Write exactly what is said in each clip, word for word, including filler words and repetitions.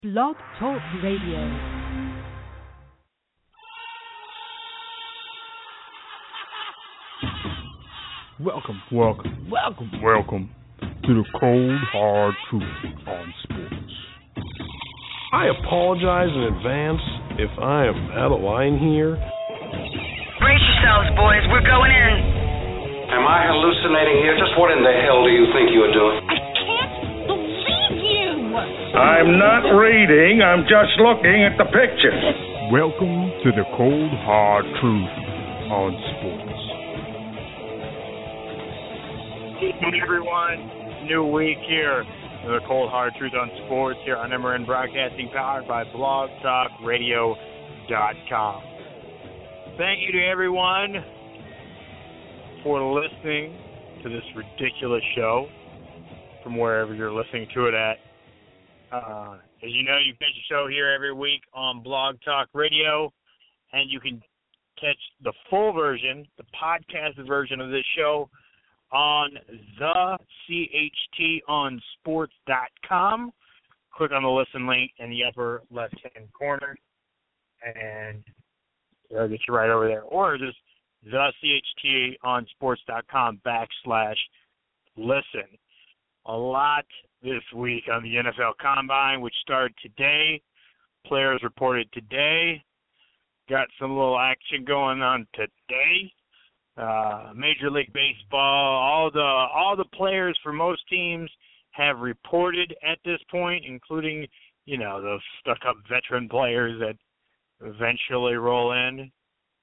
Blog Talk Radio. Welcome, welcome, welcome, welcome to the cold, hard truth on sports. I apologize in advance if I am out of line here. Brace yourselves, boys. We're going in. Am I hallucinating here? Just what in the hell do you think you are doing? I can't believe you. I'm not reading. I'm just looking at the pictures. Welcome to the cold, hard truth on sports. Good evening, everyone. New week here. The Cold Hard Truth on Sports here on M R N Broadcasting, powered by blog talk radio dot com. Thank you to everyone for listening to this ridiculous show from wherever you're listening to it at. Uh, as you know, you catch the show here every week on Blog Talk Radio, and you can catch the full version, the podcast version of this show, on the C H T on sports dot com. Click on the listen link in the upper left-hand corner, and it'll get you right over there. Or just the C H T on sports dot com backslash listen. A lot this week on the N F L Combine, which started today. Players reported today. Got some little action going on today. Uh, Major League Baseball, all the all the players for most teams have reported at this point, including, you know, those stuck-up veteran players that eventually roll in.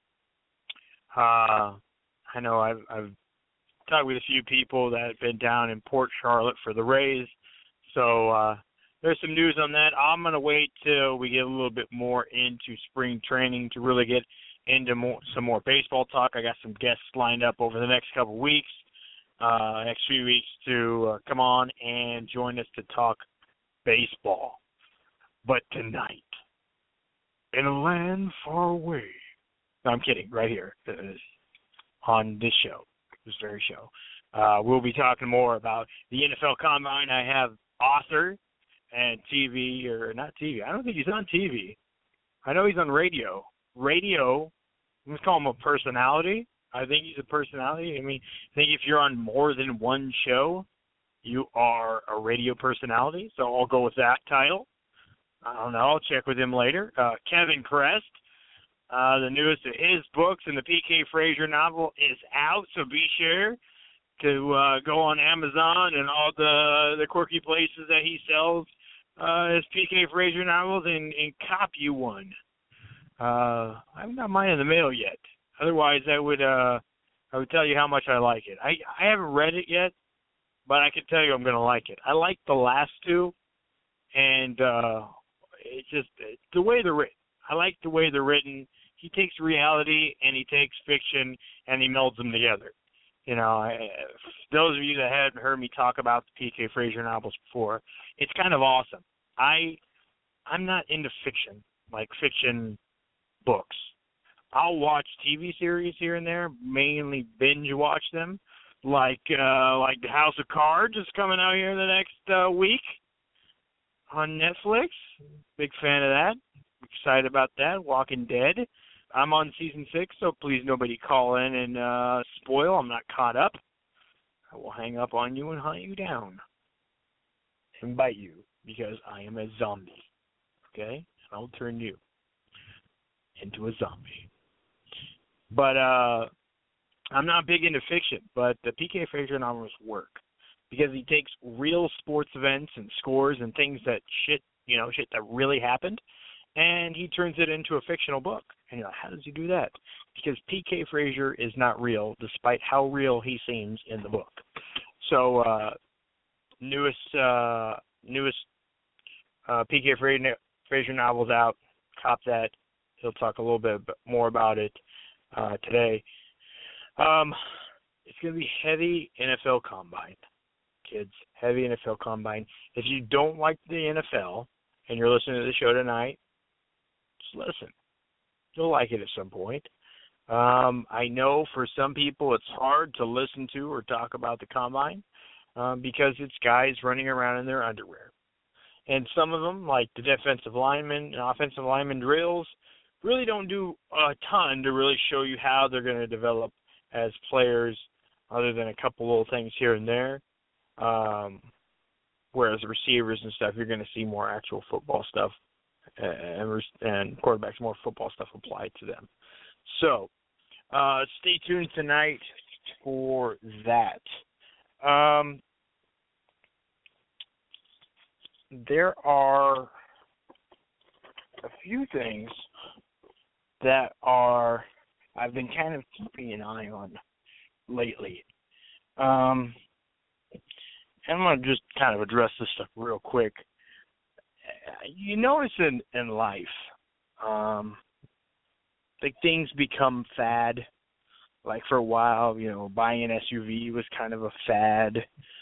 Uh, I know I've, I've talked with a few people that have been down in Port Charlotte for the Rays, so uh, there's some news on that. I'm going to wait till we get a little bit more into spring training to really get into more, some more baseball talk. I got some guests lined up over the next couple of weeks, uh, next few weeks to uh, come on and join us to talk baseball. But tonight, in a land far away, no, I'm kidding, right here uh, on this show, this very show, uh, we'll be talking more about the N F L Combine. I have author and T V, or not T V, I don't think he's on T V. I know he's on radio. Radio, let's call him a personality. I think he's a personality. I mean, I think if you're on more than one show, you are a radio personality. So I'll go with that title. I don't know. I'll check with him later. Uh, Kevin Crest, uh, the newest of his books and the P K Frazier novel is out. So be sure to uh, go on Amazon and all the the quirky places that he sells uh, his P K Frazier novels and, and cop you one. Uh, I haven't got mine in the mail yet. Otherwise, I would uh, I would tell you how much I like it. I, I haven't read it yet, but I can tell you I'm going to like it. I like the last two, and uh, it's just it's the way they're written. I like the way they're written. He takes reality and he takes fiction and he melds them together. You know, I, those of you that hadn't heard me talk about the P K Frazier novels before, it's kind of awesome. I I'm not into fiction, like fiction books. I'll watch T V series here and there, mainly binge watch them, like uh, like the House of Cards is coming out here the next uh, week on Netflix. Big fan of that. Excited about that. Walking Dead. I'm on season six, so please nobody call in and uh, spoil. I'm not caught up. I will hang up on you and hunt you down and bite you because I am a zombie. Okay? And I'll turn you into a zombie. But uh, I'm not big into fiction, but the P K Frazier novels work because he takes real sports events and scores and things that shit, you know, shit that really happened, and he turns it into a fictional book. And you're like, how does he do that? Because P K Frazier is not real, despite how real he seems in the book. So, uh, newest uh, newest uh, P K Frazier, Frazier novels out. Cop that. He'll talk a little bit more about it uh, today. Um, it's going to be heavy N F L Combine, kids. Heavy N F L Combine. If you don't like the N F L and you're listening to the show tonight, just listen. You'll like it at some point. Um, I know for some people it's hard to listen to or talk about the Combine um, because it's guys running around in their underwear. And some of them, like the defensive lineman and offensive lineman drills, really don't do a ton to really show you how they're going to develop as players, other than a couple little things here and there. Um, whereas the receivers and stuff, you're going to see more actual football stuff, and, and quarterbacks more football stuff applied to them. So uh, stay tuned tonight for that. Um, there are a few things that are I've been kind of keeping an eye on lately. Um, and I'm going to just kind of address this stuff real quick. You notice in, in life, um, like things become fad. Like for a while, you know, buying an S U V was kind of a fad.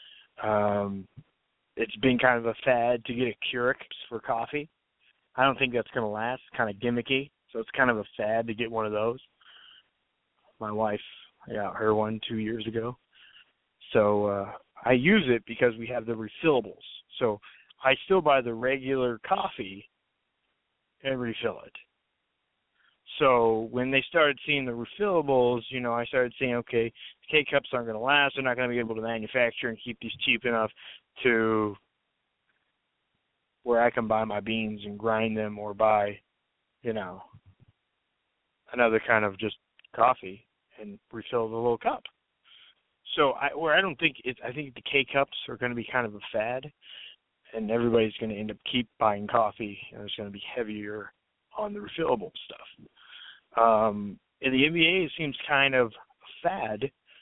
Um, it's been kind of a fad to get a Keurig for coffee. I don't think that's going to last. It's kind of gimmicky. So it's kind of a fad to get one of those. My wife, I got her one two years ago. So uh, I use it because we have the refillables. So I still buy the regular coffee and refill it. So when they started seeing the refillables, you know, I started saying, okay, K-Cups aren't going to last. They're not going to be able to manufacture and keep these cheap enough to where I can buy my beans and grind them, or buy, you know, another kind of just coffee and refill the little cup. So I, where I don't think it's, I think the K-Cups are going to be kind of a fad, and everybody's going to end up keep buying coffee, and it's going to be heavier on the refillable stuff. Um, in the N B A, it seems kind of a fad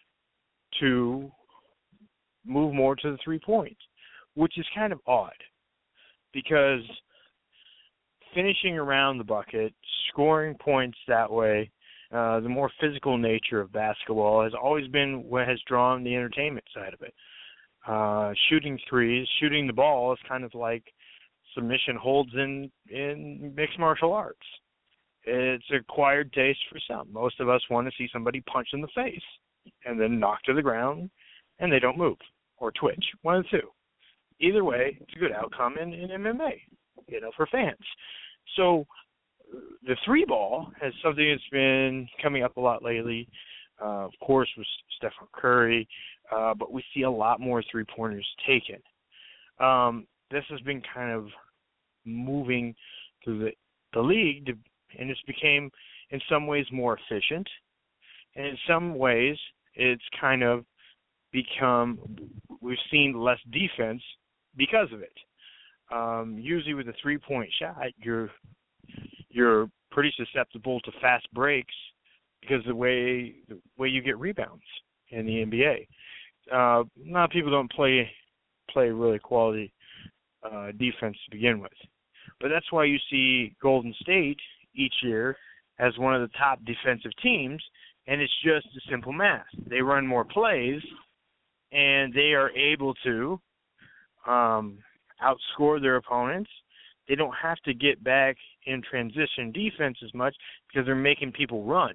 to move more to the three points, which is kind of odd, because finishing around the bucket, scoring points that way, uh, the more physical nature of basketball has always been what has drawn the entertainment side of it. Uh, shooting threes, shooting the ball is kind of like submission holds in, in mixed martial arts. It's acquired taste for some. Most of us want to see somebody punch in the face and then knock to the ground and they don't move or twitch, one of the two. Either way, it's a good outcome in, in M M A, you know, for fans. So the three ball is something that's been coming up a lot lately, uh, of course, with Stephen Curry, uh, but we see a lot more three-pointers taken. Um, this has been kind of moving through the, the league, to, and it's became, in some ways, more efficient. And in some ways, it's kind of become, we've seen less defense because of it. Um, usually with a three-point shot, you're you're pretty susceptible to fast breaks because the way the way you get rebounds in the N B A. Uh, a lot of people don't play play really quality uh, defense to begin with, but that's why you see Golden State each year as one of the top defensive teams, and it's just a simple math. They run more plays, and they are able to um, outscore their opponents. They don't have to get back in transition defense as much because they're making people run.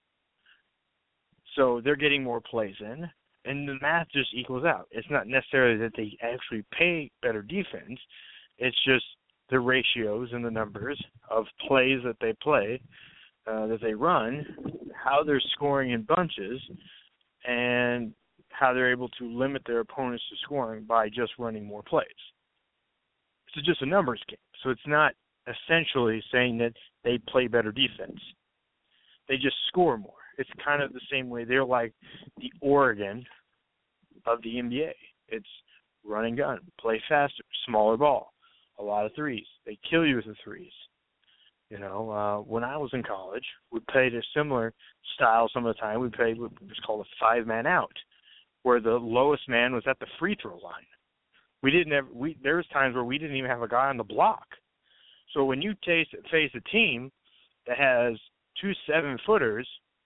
So they're getting more plays in, and the math just equals out. It's not necessarily that they actually pay better defense. It's just the ratios and the numbers of plays that they play, uh, that they run, how they're scoring in bunches, and how they're able to limit their opponents to scoring by just running more plays. It's just a numbers game. So it's not essentially saying that they play better defense. They just score more. It's kind of the same way they're like the Oregon of the N B A. It's run and gun, play faster, smaller ball, a lot of threes. They kill you with the threes. You know, uh, when I was in college, we played a similar style some of the time. We played what was called a five-man out, where the lowest man was at the free throw line. We didn't have, we there was times where we didn't even have a guy on the block. So when you taste, face a team that has two seven-footers,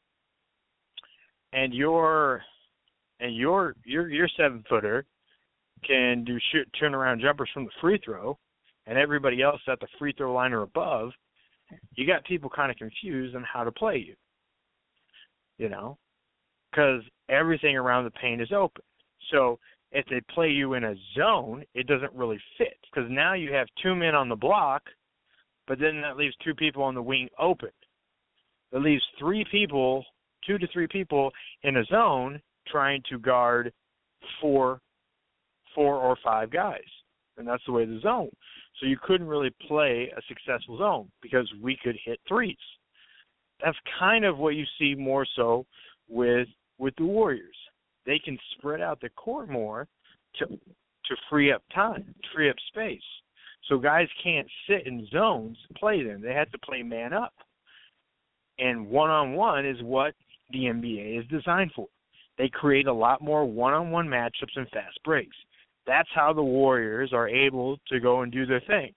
and your and your your your seven-footer can do shoot turnaround jumpers from the free throw, and everybody else at the free throw line or above, you got people kind of confused on how to play you. You know, because everything around the paint is open. So if they play you in a zone, it doesn't really fit because now you have two men on the block, but then that leaves two people on the wing open. It leaves three people, two to three people in a zone trying to guard four, four or five guys, and that's the way of the zone. So you couldn't really play a successful zone because we could hit threes. That's kind of what you see more so with with the Warriors. They can spread out the court more to to free up time, to free up space. So guys can't sit in zones and play them. They have to play man up. And one-on-one is what the N B A is designed for. They create a lot more one-on-one matchups and fast breaks. That's how the Warriors are able to go and do their thing.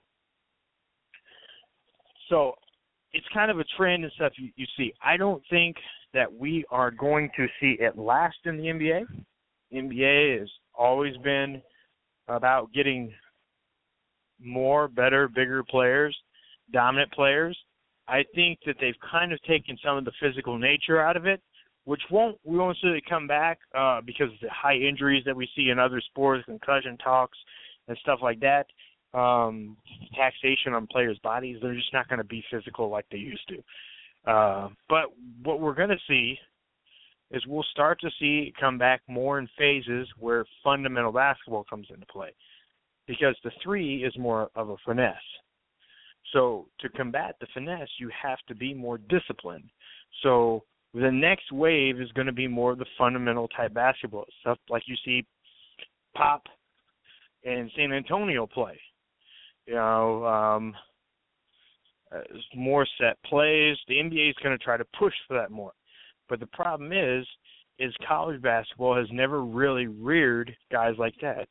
So it's kind of a trend and stuff you, you see. I don't think that we are going to see it last in the N B A. The N B A has always been about getting more, better, bigger players, dominant players. I think that they've kind of taken some of the physical nature out of it, which won't we won't see it come back uh, because of the high injuries that we see in other sports, concussion talks and stuff like that. Um, taxation on players' bodies, they're just not going to be physical like they used to. Uh, but what we're going to see is we'll start to see it come back more in phases where fundamental basketball comes into play because the three is more of a finesse. So to combat the finesse, you have to be more disciplined. So the next wave is going to be more of the fundamental type basketball, stuff like you see Pop and San Antonio play. You know, um, uh, more set plays. The N B A is going to try to push for that more. But the problem is, is college basketball has never really reared guys like that.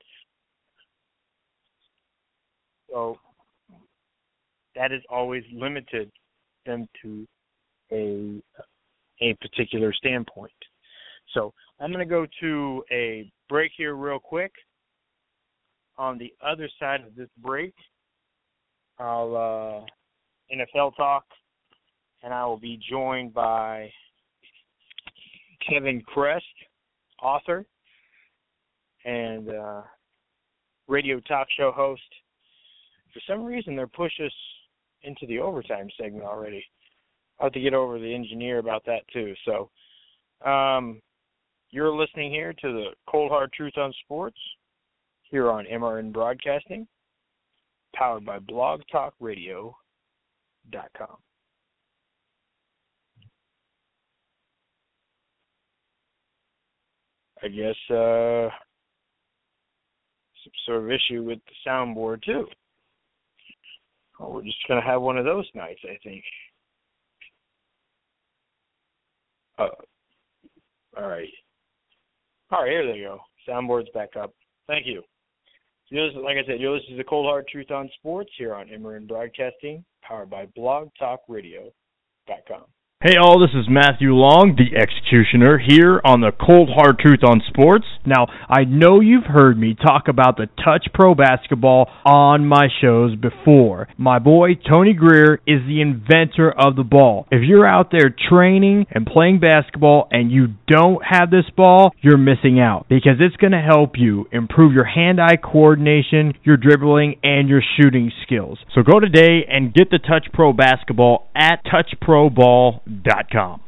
So that has always limited them to a a particular standpoint. So I'm going to go to a break here real quick. On the other side of this break, I'll uh, N F L talk, and I will be joined by Kevin Crest, author and uh, radio talk show host. For some reason, they're pushing us into the overtime segment already. I'll have to get over to the engineer about that too. So um, you're listening here to the Cold Hard Truth on Sports here on M R N Broadcasting, powered by blog talk radio dot com. I guess uh, some sort of issue with the soundboard too. Oh, we're just going to have one of those nights, I think. Uh, all right. All right, here they go. Soundboard's back up. Thank you. So like I said, you're listening to the Cold Hard Truth on Sports here on M R N Broadcasting, powered by blog talk radio dot com. Hey all, this is Matthew Long, the Executioner, here on the Cold Hard Truth on Sports. Now, I know you've heard me talk about the Touch Pro Basketball on my shows before. My boy, Tony Greer, is the inventor of the ball. If you're out there training and playing basketball and you don't have this ball, you're missing out because it's going to help you improve your hand-eye coordination, your dribbling, and your shooting skills. So go today and get the Touch Pro Basketball at touch pro ball dot com.